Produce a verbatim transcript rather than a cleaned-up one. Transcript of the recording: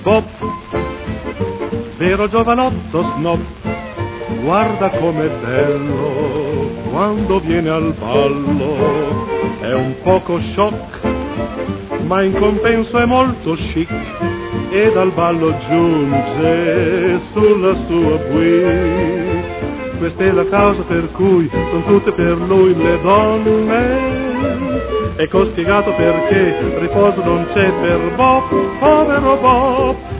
Bob, vero giovanotto snob, guarda com'è bello quando viene al ballo. È un poco shock, ma in compenso è molto chic, e dal ballo giunge sulla sua bouille. Questa è la causa per cui son tutte per lui le donne. Ecco spiegato perché riposo non c'è per Bob, povero Bob.